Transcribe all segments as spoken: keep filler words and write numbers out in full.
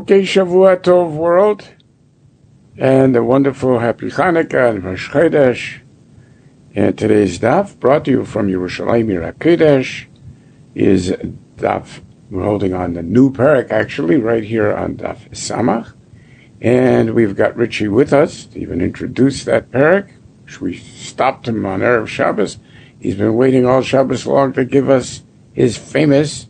Okay, Shavua Tov world, and a wonderful happy Hanukkah and Rosh Chodesh. And today's daf, brought to you from Yerushalayim Ir HaKodesh, is daf. We're holding on the new parak, actually, right here on daf Samach. And we've got Richie with us to even introduce that parak, which we stopped him on Erev Shabbos. He's been waiting all Shabbos long to give us his famous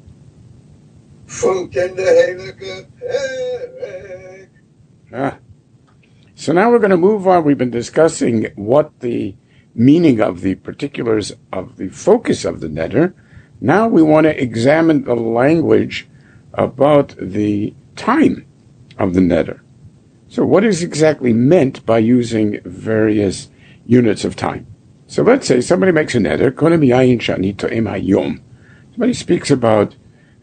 Ah. So now we're going to move on. We've been discussing what the meaning of the particulars of the focus of the neder. Now we want to examine the language about the time of the neder. So what is exactly meant by using various units of time? So let's say somebody makes a neder. Somebody speaks about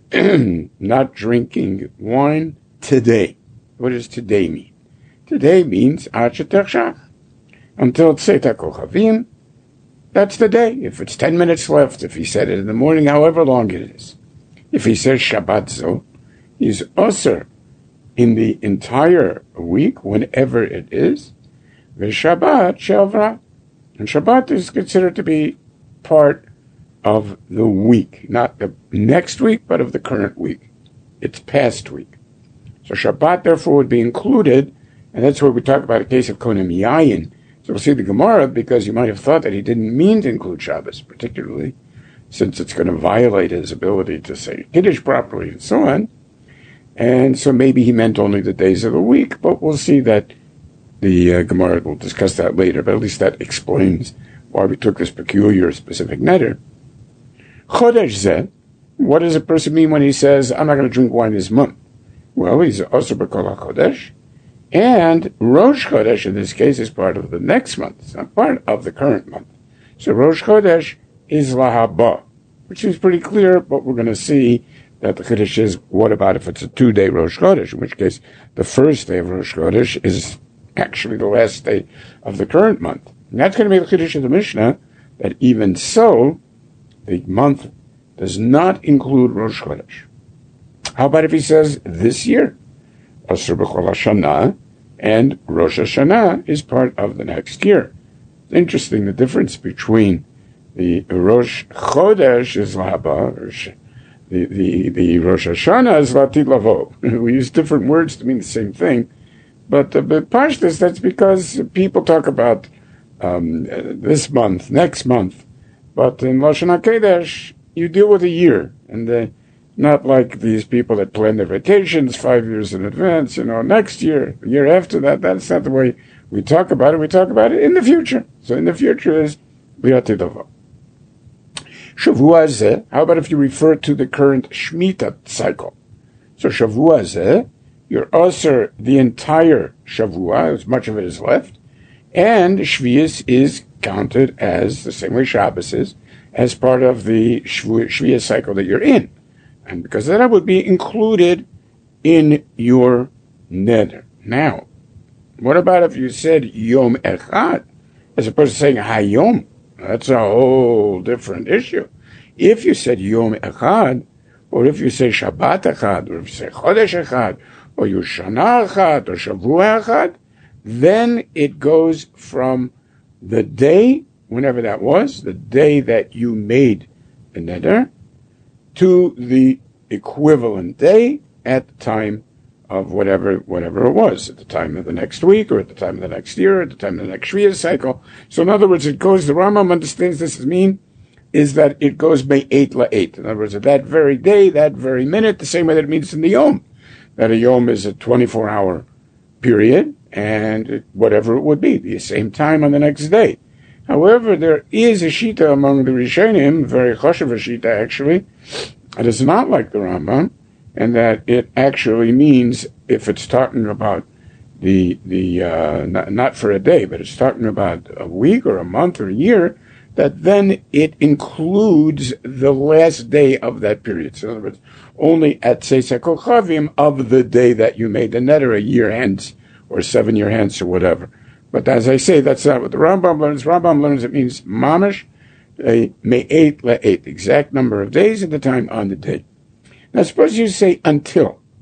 not drinking wine today. What does today mean? Today means until Tzeta Kochavim. That's the day. If it's ten minutes left, if he said it in the morning, however long it is. If he says Shabbat Zo, he's Osir in the entire week, whenever it is. V'Shabbat Shavra. And Shabbat is considered to be part of the week, not the next week, but of the current week. It's past week. So Shabbat, therefore, would be included, and that's where we talk about a case of Konim Yayin. So we'll see the Gemara, because you might have thought that he didn't mean to include Shabbos, particularly since it's going to violate his ability to say Kiddush properly and so on. And so maybe he meant only the days of the week, but we'll see that the uh, Gemara will discuss that later, but at least that explains why we took this peculiar specific neder. Chodesh Zeh, what does a person mean when he says, I'm not going to drink wine this month? Well, he's also B'Kol HaChodesh, and Rosh Chodesh in this case is part of the next month. It's not part of the current month. So Rosh Chodesh is Lahaba, which is pretty clear, but we're going to see that the Chodesh is, what about if it's a two-day Rosh Chodesh, in which case the first day of Rosh Chodesh is actually the last day of the current month. And that's going to be the Chodesh of the Mishnah, that even so, the month does not include Rosh Chodesh. How about if he says this year? Asur B'Chol HaShana, and Rosh Hashanah is part of the next year. It's interesting, the difference between the Rosh Chodesh is Lahaba, the, the, the Rosh Hashanah is Latid Lavo. We use different words to mean the same thing, but the uh, Pashtus, that's because people talk about um, this month, next month, but in Lashon HaKodesh, you deal with a year, and the not like these people that plan their vacations five years in advance, you know, next year, the year after that. That's not the way we talk about it. We talk about it in the future. So in the future is Liatidava. Shavua Zeh, how about if you refer to the current Shemitah cycle? So Shavua Zeh, you're Osir the entire Shavua, as much of it is left, and Shvius is counted as, the same way Shabbos is, as part of the Shvius cycle that you're in. And because that would be included in your neder. Now, what about if you said Yom Echad, as opposed to saying Hayom? That's a whole different issue. If you said Yom Echad, or if you say Shabbat Echad, or if you say Chodesh Echad, or Yushana Echad, or Shavua Echad, then it goes from the day, whenever that was, the day that you made the neder, to the equivalent day at the time of whatever whatever it was, at the time of the next week, or at the time of the next year, or at the time of the next Shvius cycle. So in other words, it goes, the Rambam understands this to mean, is that it goes me'et la'et. In other words, at that very day, that very minute, the same way that it means in the Yom. That a Yom is a twenty-four hour period, and whatever it would be, the same time on the next day. However, there is a shita among the Rishonim, very choshev shita actually, it is not like the Rambam, and that it actually means, if it's talking about the, the uh, not, not for a day, but it's talking about a week or a month or a year, that then it includes the last day of that period. So in other words, only at Tzesa Kochavim of the day that you made the neder, a year hence, or seven year hence, or whatever. But as I say, that's not what the Rambam learns. Rambam learns it means mamish, a me'et la'et, exact number of days at the time on the day. Now suppose you say until.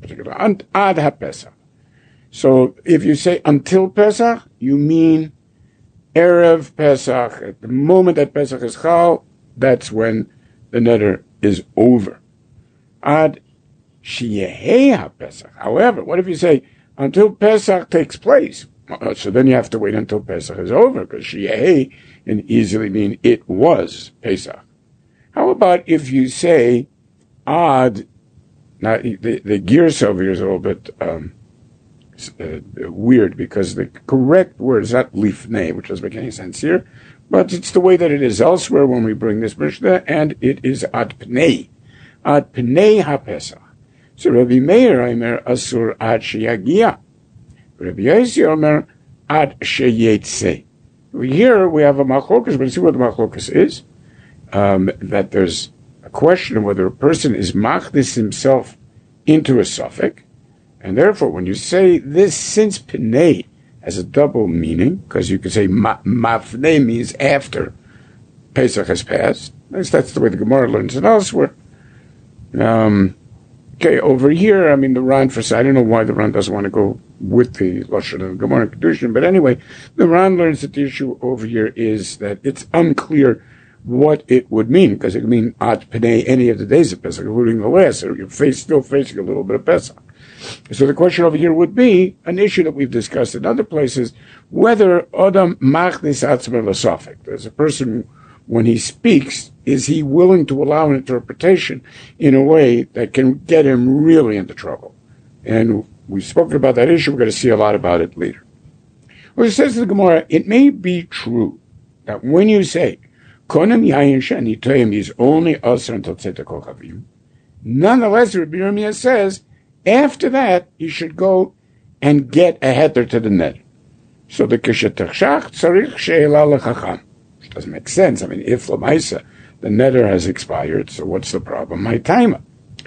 particular, ad HaPesach. So if you say until Pesach, you mean Erev Pesach. At the moment that Pesach is Chal, that's when the neder is over. Ad Sheyehei HaPesach. However, what if you say until Pesach takes place? So then you have to wait until Pesach is over, because Sheyehei can easily mean it was Pesach. How about if you say Ad, now the, the gears over here is a little bit um, uh, weird, because the correct word is not lifnei, which doesn't make any sense here, but it's the way that it is elsewhere when we bring this Mishnah, and it is ad pnei, ad pnei HaPesach. So Rabbi Meir Omer asur ad sheyagia, Rabbi Yossi Omer ad sheyetzeh. Here we have a machlokas, but see what the machlokas is. Um, that there's a question of whether a person is machdis himself into a suffix, and therefore when you say this, since pnei has a double meaning, because you could say ma- mafnei means after Pesach has passed. That's, that's the way the Gemara learns it elsewhere. Um, okay, over here, I mean, the Ran, for I don't know why the Ran doesn't want to go with the Lashon of the Gemara Kedushin, but anyway, the Ran learns that the issue over here is that it's unclear what it would mean, because it could mean ad pnei any of the days of Pesach, including the last, so you're face, still facing a little bit of Pesach. So the question over here would be an issue that we've discussed in other places, whether Adam machdis atzmo l'safek. There's a person, when he speaks, is he willing to allow an interpretation in a way that can get him really into trouble? And we've spoken about that issue. We're going to see a lot about it later. Well, it says to the Gemara, it may be true that when you say Konam yayin shani toyim is only asr until tzedek kochavim, nonetheless, Rabbi Yirmiyah says after that you should go and get a heter to the net. So the kishetachshach tzarich she'ela lechacham. Which doesn't make sense. I mean, if l'maisa the netter has expired, so what's the problem? My timer.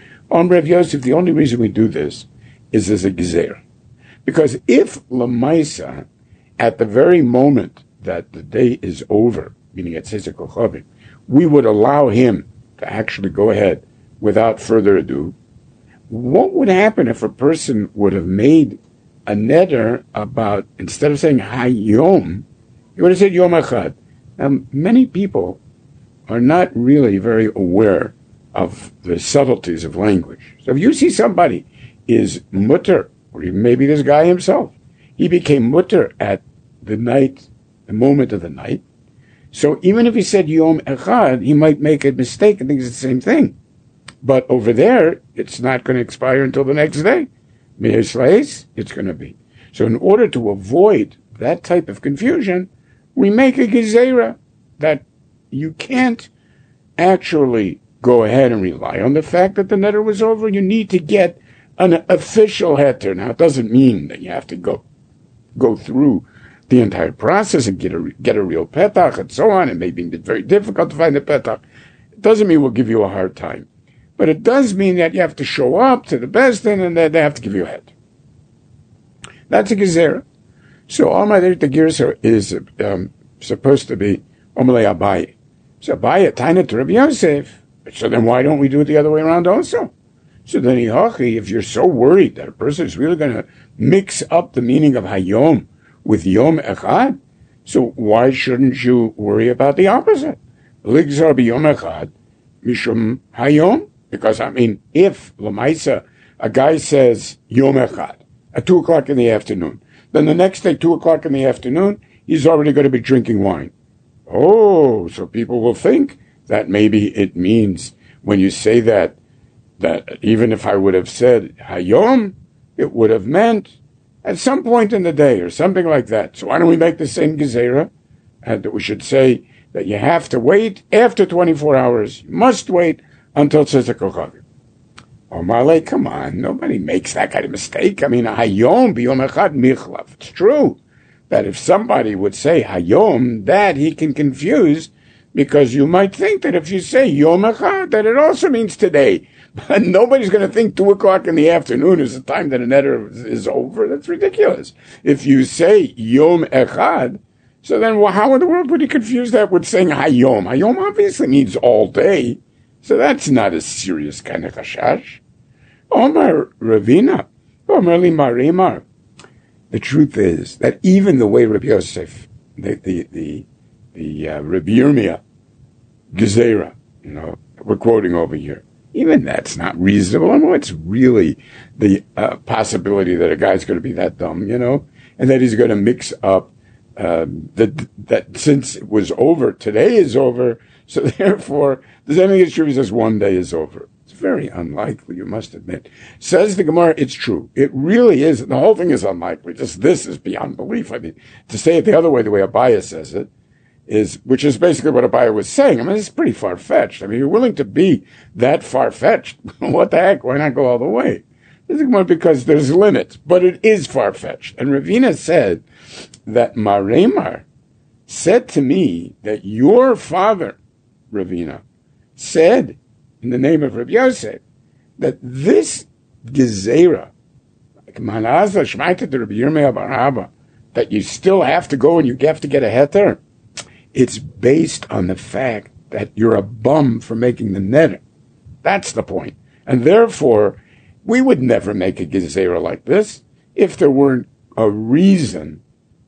On Rav Yosef, the only reason we do this is as a gezer, because if l'maisa at the very moment that the day is over, meaning at Tzedek Kochavim, we would allow him to actually go ahead without further ado. What would happen if a person would have made a neder about, instead of saying hayom, he would have said yom echad? Now, many people are not really very aware of the subtleties of language. So if you see somebody is mutter, or even maybe this guy himself, he became mutter at the night, the moment of the night, so even if he said Yom Echad, he might make a mistake and think it's the same thing. But over there, it's not going to expire until the next day. Meir Slayes, it's going to be. So in order to avoid that type of confusion, we make a gezerah that you can't actually go ahead and rely on the fact that the netter was over. You need to get an official heter. Now, it doesn't mean that you have to go go through the entire process and get a get a real petach and so on. It may be very difficult to find a petach. It doesn't mean we'll give you a hard time, but it does mean that you have to show up to the best thing and that they have to give you a head. That's a gezerah. So Omer the gezerah is um, supposed to be Omelei Abaye. So Abaye taina to Rabbi Yosef. So then why don't we do it the other way around also? So then if you're so worried that a person is really going to mix up the meaning of Hayom with Yom Echad, so why shouldn't you worry about the opposite? Ligzar b'Yom Echad mishum Hayom, because I mean, if Lamaisa a guy says Yom Echad at two o'clock in the afternoon, then the next day two o'clock in the afternoon he's already going to be drinking wine. Oh, so people will think that maybe it means when you say that that even if I would have said Hayom, it would have meant at some point in the day or something like that. So why don't we make the same gezerah? And that we should say that you have to wait after twenty-four hours. You must wait until Tzedek Kochavim. Oh, Marley, come on. Nobody makes that kind of mistake. I mean, Hayom b'Yom Echad michlav. It's true that if somebody would say Hayom, that he can confuse, because you might think that if you say Yom Echad, that it also means today. But nobody's going to think two o'clock in the afternoon is the time that a netter is over. That's ridiculous. If you say Yom Echad, so then well, how in the world would he confuse that with saying Hayom? Hayom obviously means all day. So that's not a serious kind of chashash. Omar Ravina, Omar li Marimar. The truth is that even the way Rabbi Yosef, the the the, the uh, Rabbi Yirmiyah Gezerah, you know, we're quoting over here, even that's not reasonable. I mean, what's really the uh, possibility that a guy's going to be that dumb, you know, and that he's going to mix up uh, that that since it was over, today is over, so therefore, does anything is true? He says one day is over. It's very unlikely, you must admit. Says the Gemara, it's true. It really is. The whole thing is unlikely. Just this is beyond belief. I mean, to say it the other way, the way Abaya says it, is, which is basically what Abaya was saying. I mean, it's pretty far-fetched. I mean, you're willing to be that far-fetched. What the heck? Why not go all the way? Because there's limits, but it is far-fetched. And Ravina said that Maremar said to me that your father, Ravina, said in the name of Rabbi Yosef that this Gezerah, that you still have to go and you have to get a heter, it's based on the fact that you're a bum for making the neder. That's the point. And therefore, we would never make a gezerah like this if there weren't a reason,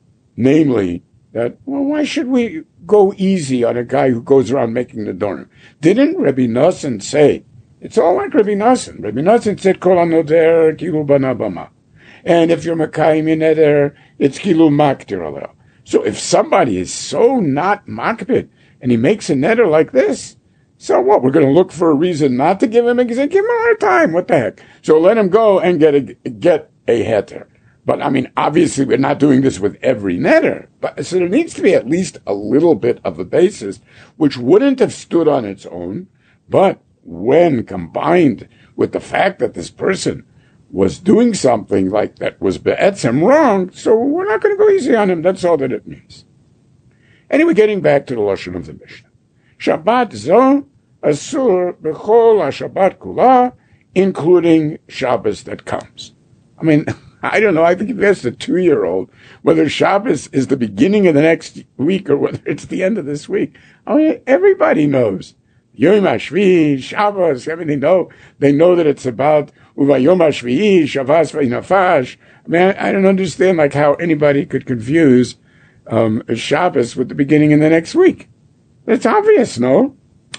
namely that, well, why should we go easy on a guy who goes around making the dorim? Didn't Rabbi Nosson say, it's all like Rabbi Nosson. Rabbi Nosson said, Kol hanoder kilu bana bama. And if you're makayim in neder, it's kilu maktir aleh. So if somebody is so not makbid and he makes a neder like this, so what? We're going to look for a reason not to give him a gezerah. Give him a hard time. What the heck? So let him go and get a get a heter. But I mean, obviously, we're not doing this with every neder. But so there needs to be at least a little bit of a basis, which wouldn't have stood on its own. But when combined with the fact that this person was doing something like that was be'etzem wrong, so we're not going to go easy on him. That's all that it means. Anyway, getting back to the lashon of the Mishnah. Shabbat zo asur b'chol ha-Shabbat kula, including Shabbos that comes. I mean, I don't know. I think if you ask a two-year-old whether Shabbos is the beginning of the next week or whether it's the end of this week, I mean, everybody knows. Yom HaShvi, Shabbos, everything. Know they know that it's about Uva Yom HaShvi, Shavas V'Nafash. I mean, I, I don't understand like how anybody could confuse um, Shabbos with the beginning of the next week. It's obvious, no?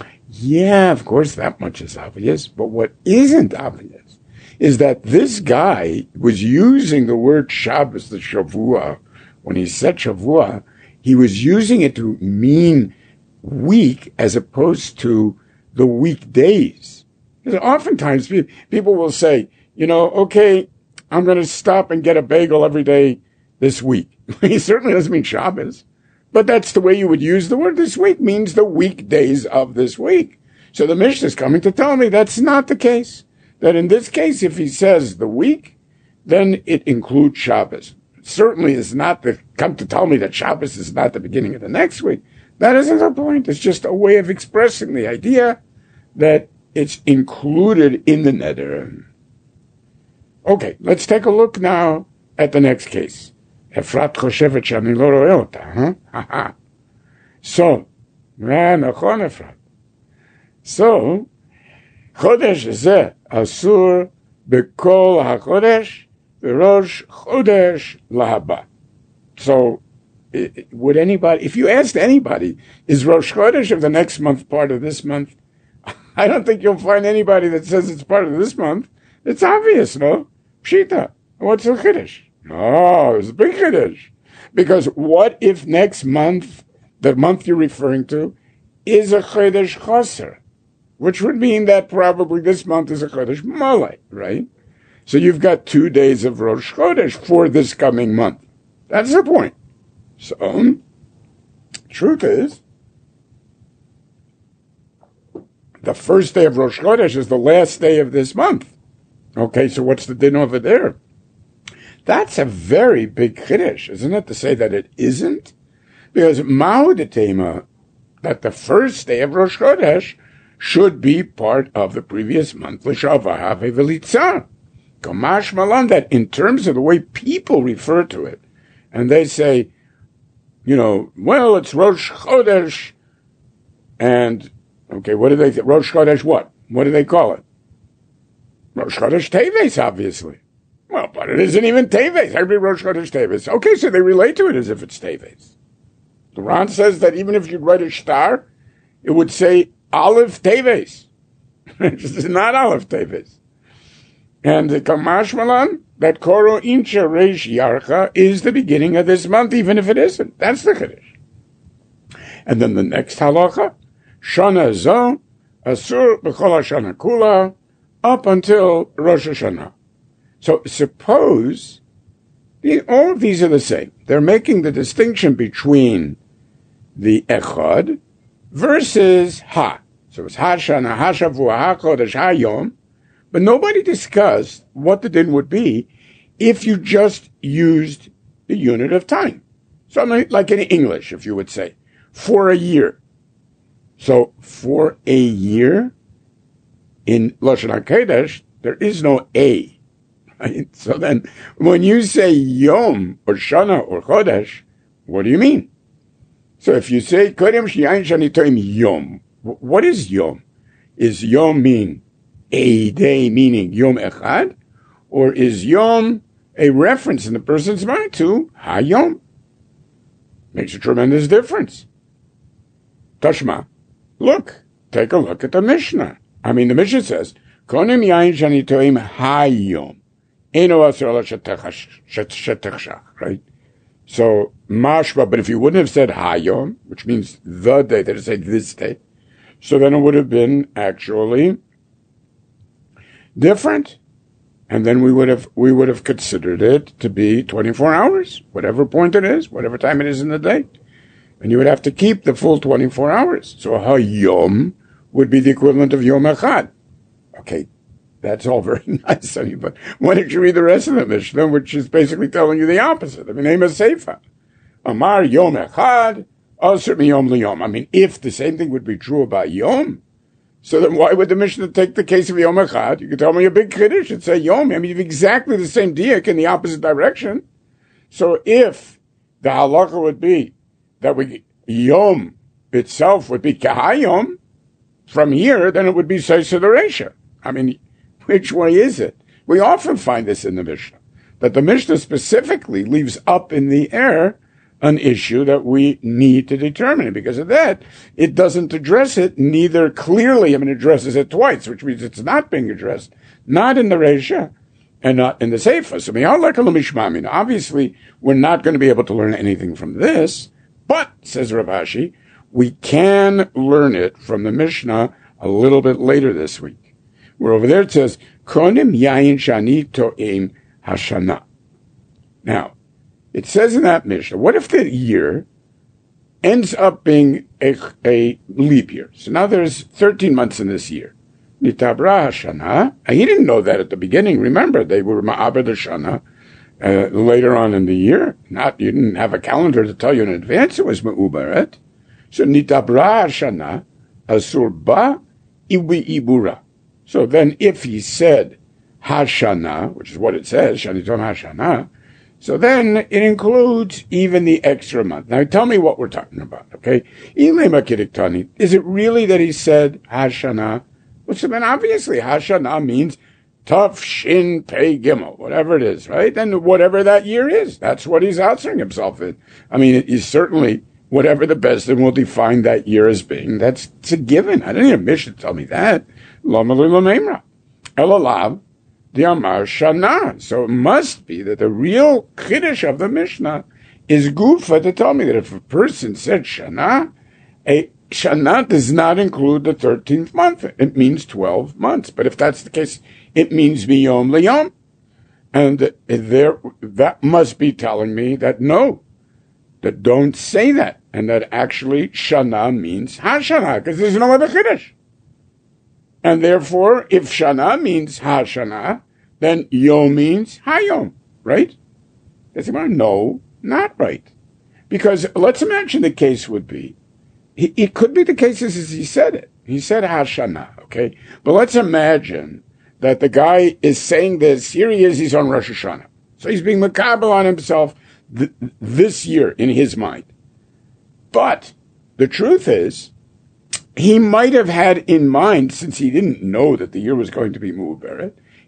Yeah, of course, that much is obvious. But what isn't obvious is that this guy was using the word Shabbos, the Shavua. When he said Shavua, he was using it to mean week as opposed to the weekdays. Because oftentimes people will say, you know, okay, I'm going to stop and get a bagel every day this week. He certainly doesn't mean Shabbos. But that's the way you would use the word this week, means the weekdays of this week. So the Mishnah is coming to tell me that's not the case. That in this case, if he says the week, then it includes Shabbos. It certainly is not the, come to tell me that Shabbos is not the beginning of the next week. That isn't the point. It's just a way of expressing the idea that it's included in the neder. Okay, let's take a look now at the next case. Efrat choshevet shani lo roeh ota, huh? So, nachon Efrat. So, chodesh zeh asur bekol hachodesh v'rosh chodesh lahaba. So, would anybody, if you asked anybody, is Rosh Chodesh of the next month part of this month? I don't think you'll find anybody that says it's part of this month. It's obvious, no? Pshita. What's a Chodesh? No, it's a big Chodesh. Because what if next month, the month you're referring to, is a Chodesh Choser? Which would mean that probably this month is a Chodesh Moleh, right? So you've got two days of Rosh Chodesh for this coming month. That's the point. So, truth is, the first day of Rosh Chodesh is the last day of this month. Okay, so what's the din over there? That's a very big chiddush, isn't it, to say that it isn't? Because Ma'udetema, that the first day of Rosh Chodesh should be part of the previous month, L'shavah v'litzah. Kamash malan, that in terms of the way people refer to it, and they say, you know, well, it's Rosh Chodesh, and, okay, what do they, Rosh Chodesh what? What do they call it? Rosh Chodesh Teves, obviously. Well, but it isn't even Teves. Every Rosh Chodesh Teves. Okay, so they relate to it as if it's Teves. The Ran says that even if you write a star, it would say Aleph Teves. It's not Aleph Teves. And the Kamash Malan, that Koro Incha Reish Yarcha is the beginning of this month, even if it isn't. That's the Kiddush. And then the next halacha, Shana Zo, Asur B'chol HaShana Kula, up until Rosh Hashanah. So suppose the, all of these are the same. They're making the distinction between the Echad versus Ha. So it's Ha Shana, Ha Shavua, Ha Chodesh, Ha Yom. But nobody discussed what the din would be if you just used the unit of time. Something like in English, if you would say, for a year. So for a year, in Lashon HaKodesh, there is no a. Right? So then, when you say Yom, or Shana, or Chodesh, what do you mean? So if you say, Kodem Shiyayin Shani Toim Yom, what is Yom? Is Yom mean a day, meaning Yom Echad? Or is Yom a reference in the person's mind to Hayom? Makes a tremendous difference. Tashma, look, take a look at the Mishnah. I mean, the Mishnah says, Konim Yain Shani Toim Hayom. Eino Asur Ala Shetechshach, right? So, Mashma, but if you wouldn't have said Hayom, which means the day, they said this day, so then it would have been actually different. And then we would have we would have considered it to be twenty-four hours, whatever point it is, whatever time it is in the day. And you would have to keep the full twenty-four hours. So Hayom would be the equivalent of Yom Echad. Okay, that's all very nice. I mean, but why don't you read the rest of the Mishnah, which is basically telling you the opposite? I mean, name is Seifa. Amar Yom Echad, Asur Miyom Liyom. I mean, if the same thing would be true about Yom, so then why would the Mishnah take the case of Yom Echad? You could tell me a big Kiddush and say Yom. I mean, you have exactly the same diak in the opposite direction. So if the halacha would be that we Yom itself would be Kahayom from here, then it would be Seisa the Reisha. I mean, which way is it? We often find this in the Mishnah, that the Mishnah specifically leaves up in the air an issue that we need to determine. And because of that, it doesn't address it neither clearly, I mean, it addresses it twice, which means it's not being addressed, not in the Reisha and not in the Seifa. So, I mean, obviously, we're not going to be able to learn anything from this, but, says Rav Ashi, we can learn it from the Mishnah a little bit later this week, where over there it says, Konim Yayin Shani To'im Hashana. Now, it says in that Mishnah, what if the year ends up being a, a leap year? So now there's thirteen months in this year. Nitabra Hashana. He didn't know that at the beginning. Remember, they were Ma'abed Hashana uh, later on in the year. Not, you didn't have a calendar to tell you in advance it was Ma'ubaret. So Nitabra Hashana, Asur Ba Ibi Ibura. So then if he said Hashana, which is what it says, Shaniton Hashana, so then it includes even the extra month. Now tell me what we're talking about, okay? Is it really that he said Hashana? Which, I mean, obviously Hashana means Tav Shin Pei Gimel, whatever it is, right? And whatever that year is, that's what he's answering himself in. I mean, it is certainly whatever the best and will define that year as being. That's it's a given. I didn't need a mission to tell me that. Lamalu Lamemra. Elalav. The Amar Shana. So it must be that the real Kiddush of the Mishnah is Gufa to tell me that if a person said Shana, a Shana does not include the thirteenth month. It means twelve months. But if that's the case, it means Miyom Liyom. And there, that must be telling me that no, that don't say that. And that actually Shana means Hashana, because there's no other Kiddush. And therefore, if Shana means Hashana, then Yom means Hayom, right? No, not right. Because let's imagine the case would be, it could be the case as he said it. He said Hashana, okay? But let's imagine that the guy is saying this, here he is, he's on Rosh Hashanah. So he's being makabel on himself th- this year in his mind. But the truth is, he might have had in mind, since he didn't know that the year was going to be Mu'uberet,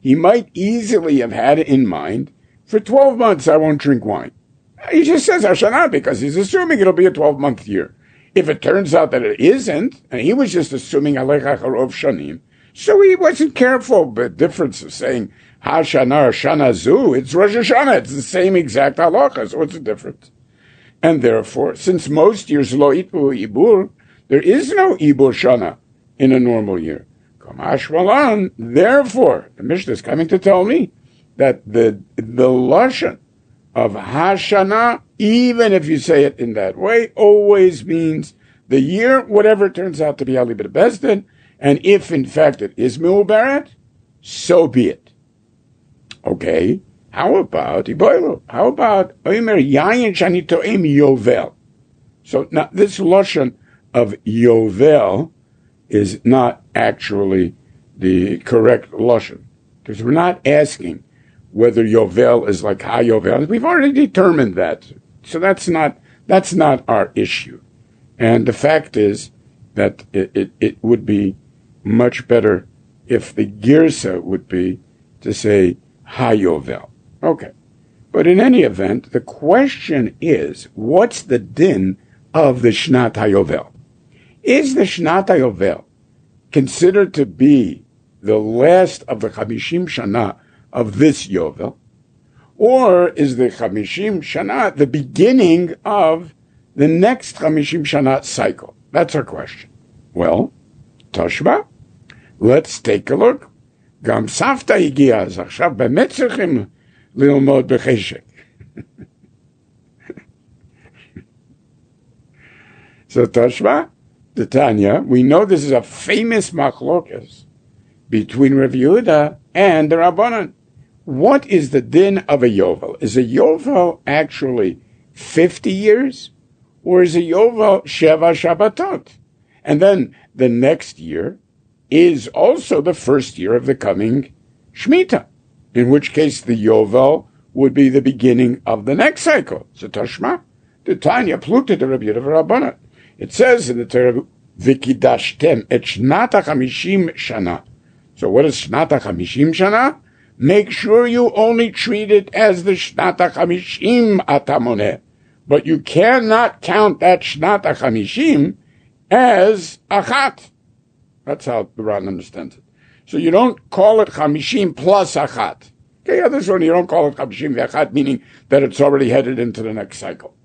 he might easily have had in mind, for twelve months I won't drink wine. He just says Hashanah because he's assuming it'll be a twelve-month year. If it turns out that it isn't, and he was just assuming Alecha Charov Shanim, so he wasn't careful. The difference of saying Hashanah or Shana Zu, it's Rosh Hashanah. It's the same exact halacha. So what's the difference? And therefore, since most years lo itbu ibur, there is no ibur shana in a normal year. Kamash malan. Therefore, the Mishnah is coming to tell me that the the lashon of Hashanah, even if you say it in that way, always means the year, whatever it turns out to be Ali B'Beis Din, and if in fact it is Me'uberet, so be it. Okay, how about Iboilu? How about Omer Yayin Shani To'im Yovel? So now this lashon of Yovel is not actually the correct lashon, because we're not asking whether Yovel is like Ha Yovel. We've already determined that. So that's not that's not our issue. And the fact is that it, it, it would be much better if the Girsa would be to say Ha Yovel. Okay. But in any event, the question is, what's the din of the Shnat HaYovel? Is the Shnat HaYovel considered to be the last of the Chamishim Shana of this Yovel, or is the Chamishim Shana the beginning of the next Chamishim Shana cycle? That's our question. Well, Toshba, let's take a look. Gam Safta higia, אז עכשיו באמת צריכים ללמוד בחשק. So Toshba, the Tanya, we know this is a famous machlokas between Rav Yehuda and the Rabbanan. What is the din of a Yovel? Is a Yovel actually fifty years? Or is a Yovel Sheva Shabbatot? And then the next year is also the first year of the coming Shemitah, in which case the Yovel would be the beginning of the next cycle. So Tashma, the Tanya Pluta the Rabbi Rabbanah. It says in the Torah, Vikidashtem et Shnata Chamishim Shana. So what is Shnata Chamishim Shana? Make sure you only treat it as the Shnata Chamishim Atamoneh. But you cannot count that Shnata Chamishim as Achat. That's how the Ran understands it. So you don't call it Chamishim plus Achat. Okay, yeah, this one you don't call it Chamishim V'Achat, meaning that it's already headed into the next cycle.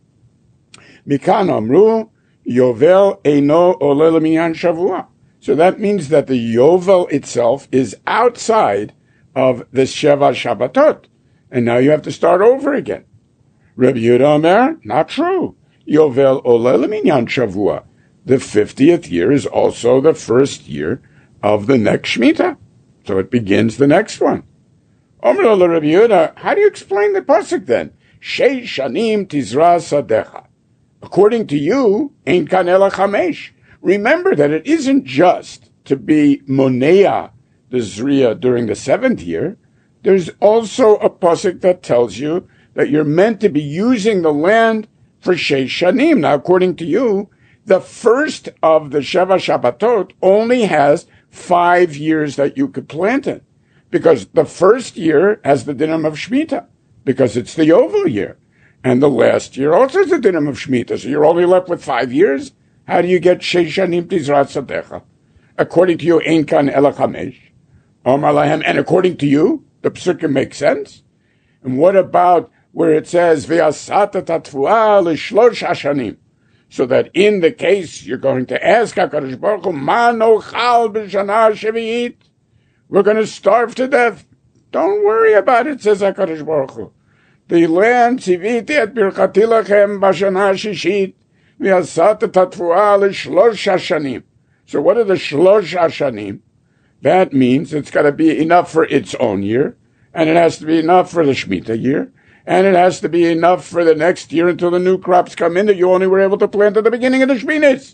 Mikan Amru, Yovel Eino Ole Leminyan Shavua. So that means that the Yovel itself is outside of the Sheva Shabbatot. And now you have to start over again. Rabbi Yehuda Omer, not true. Yovel Ole Leminyan Shavua. The fiftieth year is also the first year of the next Shemitah. So it begins the next one. Omer Ole Rabbi Yehuda, how do you explain the pasuk then? Shei Shanim Tizra Sadecha. According to you, Ein Kan Ela Chamesh. Remember that it isn't just to be Monea, the Zriya, during the seventh year. There's also a pasuk that tells you that you're meant to be using the land for Shei Shanim. Now, according to you, the first of the Sheva Shabbatot only has five years that you could plant it. Because the first year has the dinam of Shemitah, because it's the Yovel year. And the last year also is the dinam of Shemitah. So you're only left with five years. How do you get Shei Shanim Tizrat Sadecha? According to you, Ein Kan Ela Chamesh. Omar Lahem. And according to you, the psukim makes sense. And what about where it says, V'asata tatfuah l'shlosh hashanim? So that in the case you're going to ask HaKadosh Baruch Hu, Ma nochal b'shana shevi'it? We're going to starve to death. Don't worry about it, says HaKadosh Baruch Hu. The land tziviti et birchati lachem b'shana shishit v'asata tatfuah l'shlosh hashanim. So what are the shlosh hashanim? That means it's got to be enough for its own year, and it has to be enough for the Shemitah year, and it has to be enough for the next year until the new crops come in that you only were able to plant at the beginning of the Shemitahs.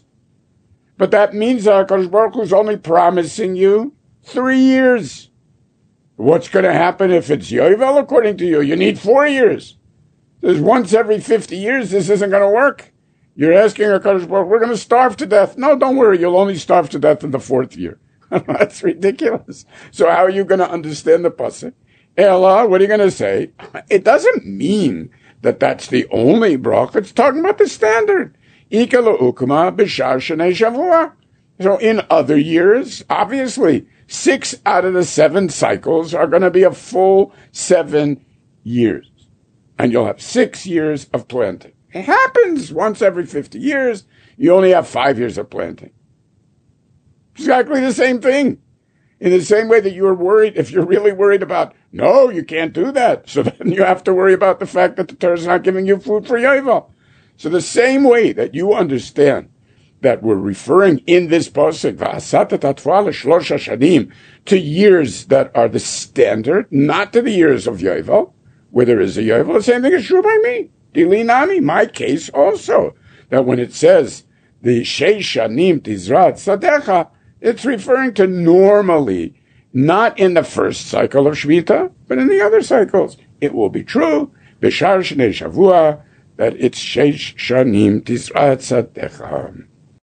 But that means that HaKadosh Baruch Hu is only promising you three years. What's going to happen if it's Yovel according to you? You need four years. There's once every fifty years, this isn't going to work. You're asking HaKadosh Baruch Hu, we're going to starve to death. No, don't worry, you'll only starve to death in the fourth year. That's ridiculous. So how are you going to understand the pasuk? Ella, what are you going to say? It doesn't mean that that's the only bracha. It's talking about the standard. So in other years, obviously, six out of the seven cycles are going to be a full seven years. And you'll have six years of planting. It happens once every fifty years. You only have five years of planting. Exactly the same thing. In the same way that you're worried, if you're really worried about, no, you can't do that. So then you have to worry about the fact that the Torah is not giving you food for Yovel. So the same way that you understand that we're referring in this pasuk to years that are the standard, not to the years of Yovel, where there is a Yovel. The same thing is true by me. Dilinami, my case also. That when it says the Sheish Shanim Tizrat Sadecha, it's referring to normally, not in the first cycle of Shmita, but in the other cycles. It will be true, B'shar Shnei Shavua, that it's Sheish Shanim Tizrat Sadecha.